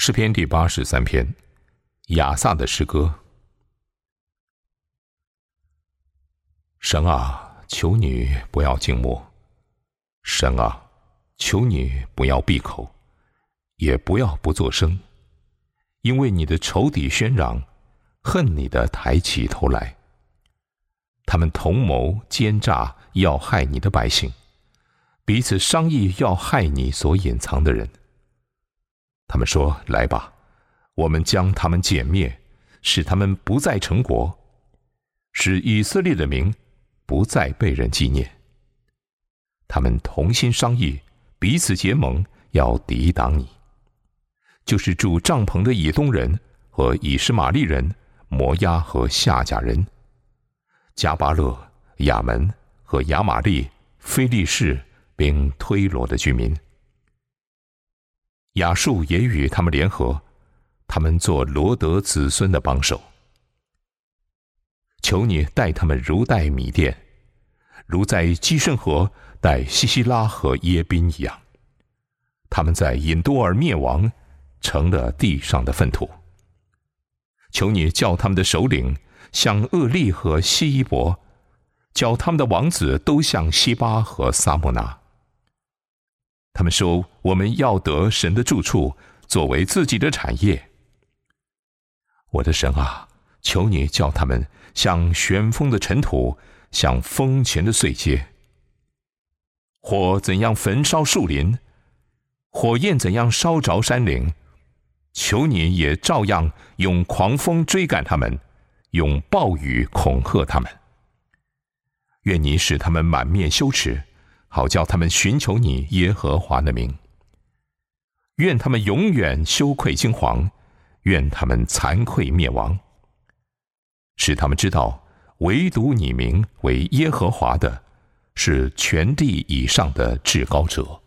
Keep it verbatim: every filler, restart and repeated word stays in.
诗篇第八十三篇，亚萨的诗歌。神啊，求你不要静默；神啊，求你不要闭口，也不要不作声，因为你的仇敌喧嚷，恨你的抬起头来。他们同谋奸诈，要害你的百姓，彼此商议要害你所隐藏的人。他们说：来吧，我们将他们歼灭，使他们不再成国，使以色列的名不再被人纪念。他们同心商议，彼此结盟，要抵挡你，就是住帐篷的以东人和以实玛利人、摩押和夏甲人、加巴勒、亚门和亚玛利、非利士并推罗的居民。亚述也与他们联合，他们做罗德子孙的帮手。求你待他们如待米甸，如在基顺河待西西拉和耶宾一样。他们在隐多尔灭亡，成了地上的粪土。求你叫他们的首领像厄利和希伊伯，叫他们的王子都像西巴和撒摩拿。他们说：我们要得神的住处，作为自己的产业。我的神啊，求你叫他们像旋风的尘土，像风前的碎秸。火怎样焚烧树林，火焰怎样烧着山岭，求你也照样用狂风追赶他们，用暴雨恐吓他们。愿你使他们满面羞耻，好叫他们寻求你耶和华的名。愿他们永远羞愧惊惶，愿他们惭愧灭亡。使他们知道，唯独你名为耶和华的，是全地以上的至高者。